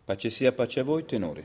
Pace sia, pace a voi, tenori.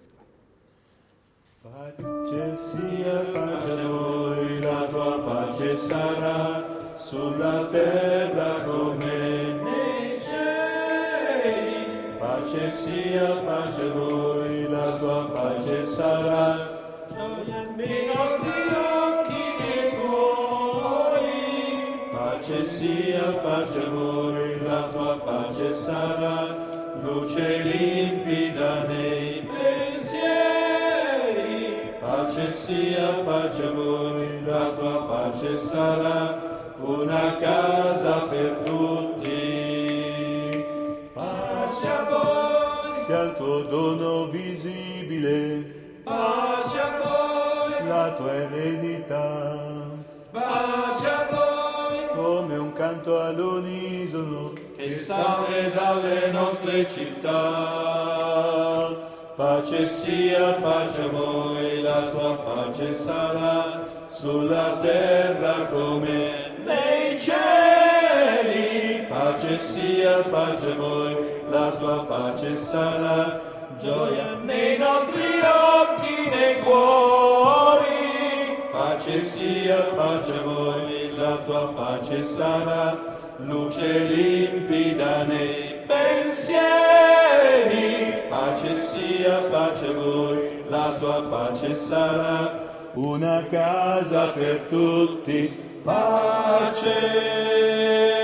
Pace sia, pace a voi, la tua pace sarà sulla terra come nei cieli. Pace sia, pace a voi, la tua pace sarà gioia nei nostri occhi e cuori. Pace sia, pace a voi, la tua pace sarà luce limpida nei pensieri. Pace sia, pace a voi, la tua pace sarà una casa per tutti. Pace a voi, sia il tuo dono visibile. Pace a voi, la tua eredità. Pace a voi, come un canto all'unisono che sale dalle nostre città. Pace sia, pace a voi, la tua pace sarà sulla terra come nei cieli. Pace sia, pace a voi, la tua pace sarà gioia nei nostri occhi, nei cuori. Pace sia, pace a voi, la tua pace sarà luce limpida nei pensieri. Pace sia, pace a voi, la tua pace sarà una casa per tutti. Pace.